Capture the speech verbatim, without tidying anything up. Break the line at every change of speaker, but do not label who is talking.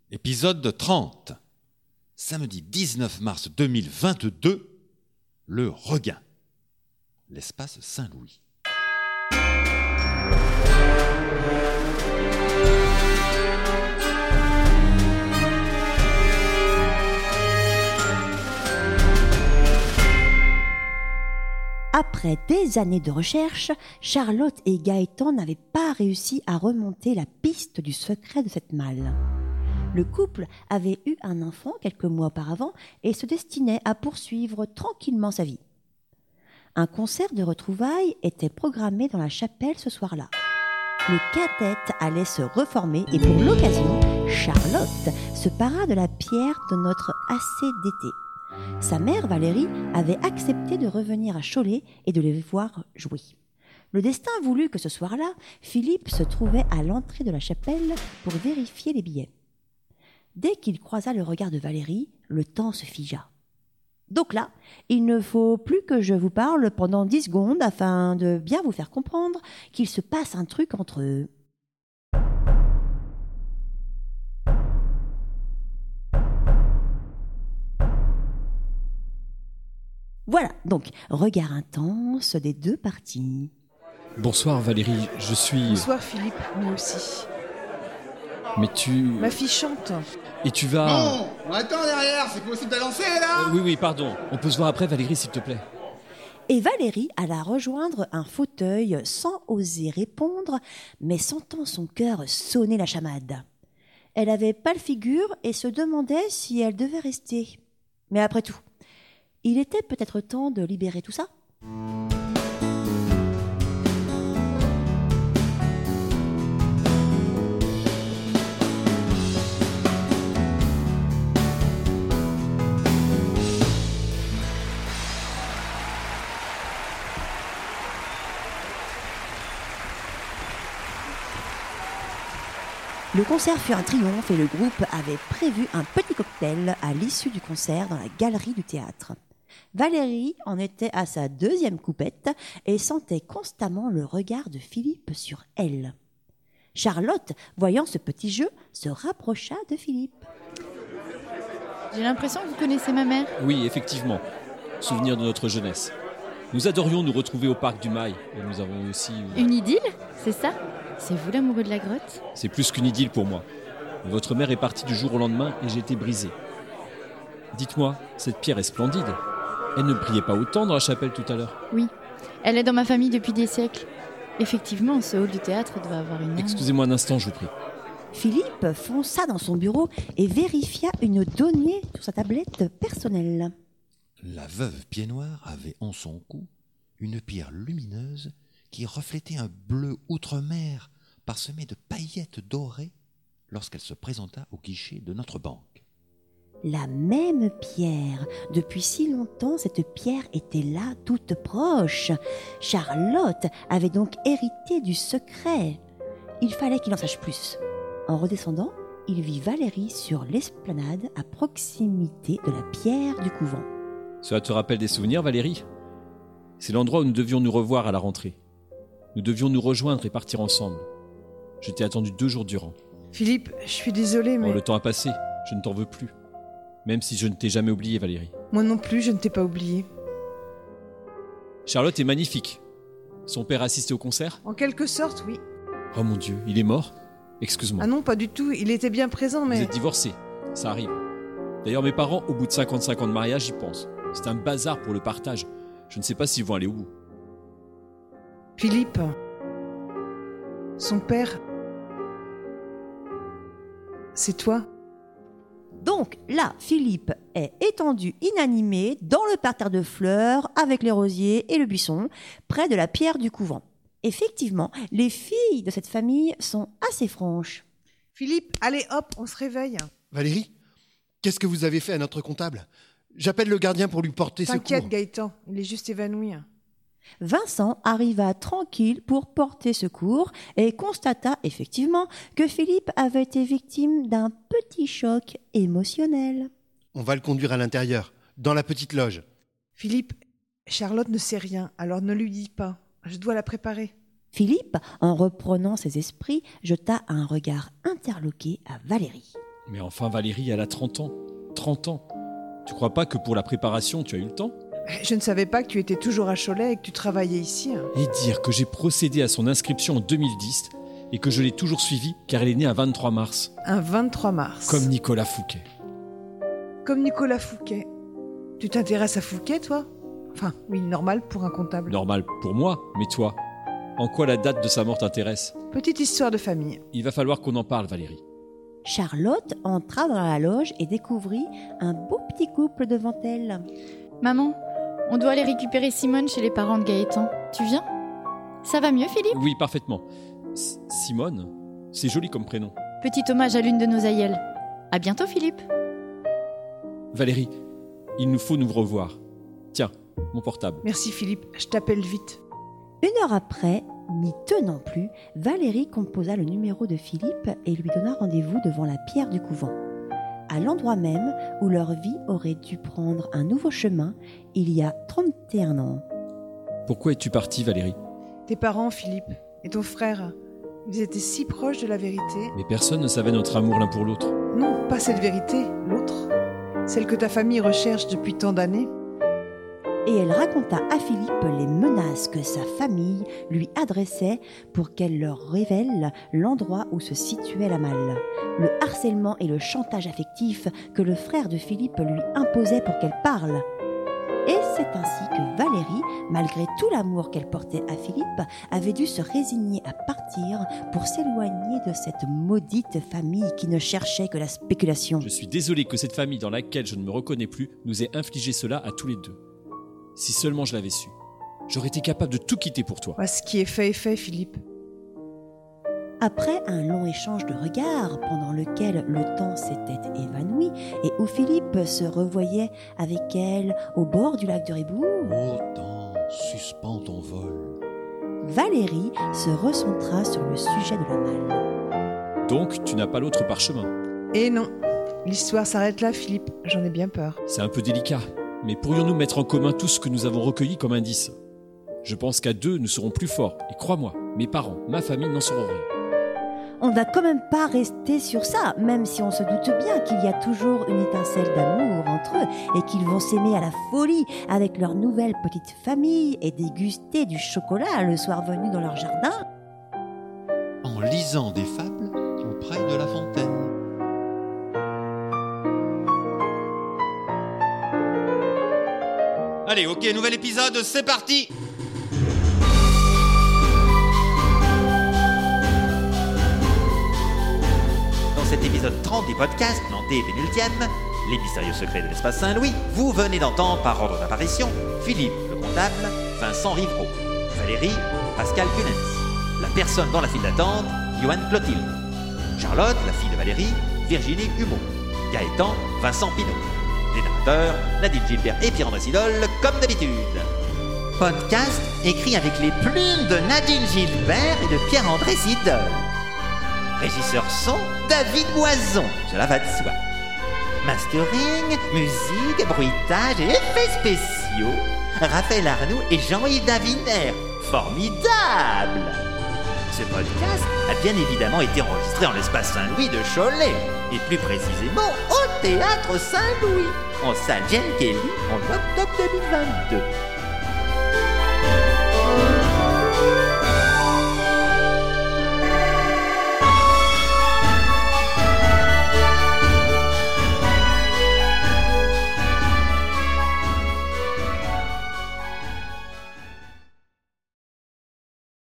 Épisode trente. Samedi dix-neuf mars deux mille vingt-deux, le regain. L'espace Saint-Louis.
Après des années de recherche, Charlotte et Gaëtan n'avaient pas réussi à remonter la piste du secret de cette malle. Le couple avait eu un enfant quelques mois auparavant et se destinait à poursuivre tranquillement sa vie. Un concert de retrouvailles était programmé dans la chapelle ce soir-là. Le quintet allait se reformer et pour l'occasion, Charlotte se para de la pierre de notre assez d'été. Sa mère Valérie avait accepté de revenir à Cholet et de les voir jouer. Le destin voulut que ce soir-là, Philippe se trouvait à l'entrée de la chapelle pour vérifier les billets. Dès qu'il croisa le regard de Valérie, le temps se figea. Donc là, il ne faut plus que je vous parle pendant dix secondes afin de bien vous faire comprendre qu'il se passe un truc entre eux. Voilà, donc, regard intense des deux parties.
Bonsoir Valérie, je suis...
Bonsoir Philippe, moi aussi.
Mais tu...
Ma fille chante.
Et tu vas...
Non, on attend derrière, c'est possible d'avancer là
Euh, oui, oui, pardon. On peut se voir après Valérie, s'il te plaît.
Et Valérie alla rejoindre un fauteuil sans oser répondre, mais sentant son cœur sonner la chamade. Elle avait pâle figure et se demandait si elle devait rester. Mais après tout, il était peut-être temps de libérer tout ça. Le concert fut un triomphe et le groupe avait prévu un petit cocktail à l'issue du concert dans la galerie du théâtre. Valérie en était à sa deuxième coupette et sentait constamment le regard de Philippe sur elle. Charlotte, voyant ce petit jeu, se rapprocha de Philippe.
J'ai l'impression que vous connaissez ma mère.
Oui, effectivement. Souvenir de notre jeunesse. Nous adorions nous retrouver au parc du Mail. Et nous avons aussi...
Une idylle, c'est ça ? C'est vous l'amoureux de la grotte ?
C'est plus qu'une idylle pour moi. Votre mère est partie du jour au lendemain et j'ai été brisé. Dites-moi, cette pierre est splendide. Elle ne brillait pas autant dans la chapelle tout à l'heure.
Oui, elle est dans ma famille depuis des siècles. Effectivement, ce hall du théâtre doit avoir une âme.
Excusez-moi un instant, je vous prie.
Philippe fonça dans son bureau et vérifia une donnée sur sa tablette personnelle.
La veuve Pied-Noir avait en son cou une pierre lumineuse qui reflétait un bleu outre-mer parsemé de paillettes dorées lorsqu'elle se présenta au guichet de notre banque.
La même pierre. Depuis si longtemps, cette pierre était là, toute proche. Charlotte avait donc hérité du secret. Il fallait qu'il en sache plus. En redescendant, il vit Valérie sur l'esplanade à proximité de la pierre du couvent.
Cela te rappelle des souvenirs, Valérie ? C'est l'endroit où nous devions nous revoir à la rentrée. Nous devions nous rejoindre et partir ensemble. Je t'ai attendu deux jours durant.
Philippe, je suis désolée, mais...
Oh, le temps a passé, je ne t'en veux plus. Même si je ne t'ai jamais oublié, Valérie.
Moi non plus, je ne t'ai pas oublié.
Charlotte est magnifique. Son père assistait au concert ?
En quelque sorte, oui.
Oh mon Dieu, il est mort ? Excuse-moi.
Ah non, pas du tout, il était bien présent, mais...
Vous êtes divorcés, ça arrive. D'ailleurs, mes parents, au bout de cinquante-cinq ans de mariage, y pensent. C'est un bazar pour le partage. Je ne sais pas s'ils vont aller au bout.
Philippe, son père, c'est toi.
Donc là, Philippe est étendu inanimé dans le parterre de fleurs avec les rosiers et le buisson, près de la pierre du couvent. Effectivement, les filles de cette famille sont assez franches.
Philippe, allez hop, on se réveille.
Valérie, qu'est-ce que vous avez fait à notre comptable ? J'appelle le gardien pour lui porter secours.
T'inquiète Gaëtan, il est juste évanoui.
Vincent arriva tranquille pour porter secours et constata effectivement que Philippe avait été victime d'un petit choc émotionnel.
On va le conduire à l'intérieur, dans la petite loge.
Philippe, Charlotte ne sait rien, alors ne lui dis pas. Je dois la préparer.
Philippe, en reprenant ses esprits, jeta un regard interloqué à Valérie.
Mais enfin, Valérie, elle a trente ans. trente ans. Tu crois pas que pour la préparation, tu as eu le temps ?
Je ne savais pas que tu étais toujours à Cholet et que tu travaillais ici. hein.
Et dire que j'ai procédé à son inscription en deux mille dix et que je l'ai toujours suivie car elle est née un vingt-trois mars.
Un vingt-trois mars.
Comme Nicolas Fouquet.
Comme Nicolas Fouquet. Tu t'intéresses à Fouquet, toi ? Enfin, oui, normal pour un comptable.
Normal pour moi, mais toi, en quoi la date de sa mort t'intéresse ?
Petite histoire de famille.
Il va falloir qu'on en parle, Valérie.
Charlotte entra dans la loge et découvrit un beau petit couple devant elle.
Maman, on doit aller récupérer Simone chez les parents de Gaëtan. Tu viens ? Ça va mieux, Philippe ?
Oui, parfaitement. S- Simone, c'est joli comme prénom.
Petit hommage à l'une de nos aïeules. À bientôt, Philippe.
Valérie, il nous faut nous revoir. Tiens, mon portable.
Merci Philippe, je t'appelle vite.
Une heure après, n'y tenant plus, Valérie composa le numéro de Philippe et lui donna rendez-vous devant la pierre du couvent. À l'endroit même où leur vie aurait dû prendre un nouveau chemin il y a trente et un ans.
Pourquoi es-tu partie, Valérie ?
Tes parents, Philippe, et ton frère, ils étaient si proches de la vérité.
Mais personne ne savait notre amour l'un pour l'autre.
Non, pas cette vérité, l'autre. Celle que ta famille recherche depuis tant d'années.
Et elle raconta à Philippe les menaces que sa famille lui adressait pour qu'elle leur révèle l'endroit où se situait la malle, le harcèlement et le chantage affectif que le frère de Philippe lui imposait pour qu'elle parle. Et c'est ainsi que Valérie, malgré tout l'amour qu'elle portait à Philippe, avait dû se résigner à partir pour s'éloigner de cette maudite famille qui ne cherchait que la spéculation.
Je suis désolé que cette famille dans laquelle je ne me reconnais plus nous ait infligé cela à tous les deux. Si seulement je l'avais su, j'aurais été capable de tout quitter pour toi.
Ouais, ce qui est fait est fait, Philippe.
Après un long échange de regards pendant lequel le temps s'était évanoui et où Philippe se revoyait avec elle au bord du lac de Ribourg,
Ô temps, suspends ton vol.
Valérie se recentra sur le sujet de la malle.
Donc, tu n'as pas l'autre parchemin.
Et non, l'histoire s'arrête là, Philippe. J'en ai bien peur.
C'est un peu délicat, mais pourrions-nous mettre en commun tout ce que nous avons recueilli comme indice ? Je pense qu'à deux, nous serons plus forts. Et crois-moi, mes parents, ma famille n'en sauront rien.
On ne va quand même pas rester sur ça, même si on se doute bien qu'il y a toujours une étincelle d'amour entre eux et qu'ils vont s'aimer à la folie avec leur nouvelle petite famille et déguster du chocolat le soir venu dans leur jardin.
En lisant des fables auprès de la fontaine. Allez, ok, nouvel épisode, c'est parti! Dans cet épisode trente du podcast, Nantais et pénultième, les mystérieux secrets de l'espace Saint-Louis, vous venez d'entendre par ordre d'apparition Philippe, le comptable, Vincent Riveraud, Valérie, Pascal Cunens, la personne dans la file d'attente, Johan Clotilde, Charlotte, la fille de Valérie, Virginie Humeau, Gaëtan, Vincent Pinault, les narrateurs, Nadine Gilbert et Pierre-André Sidol, comme d'habitude. Podcast écrit avec les plumes de Nadine Gilbert et de Pierre-André Sidol. Régisseur son, David Moison, cela va de soi. Mastering, musique, bruitage et effets spéciaux, Raphaël Arnoux et Jean-Yves Daviner. Formidable! Ce podcast a bien évidemment été enregistré en l'espace Saint-Louis de Cholet, et plus précisément au Théâtre Saint-Louis, en salle Jane Kelly, en octobre deux mille vingt-deux.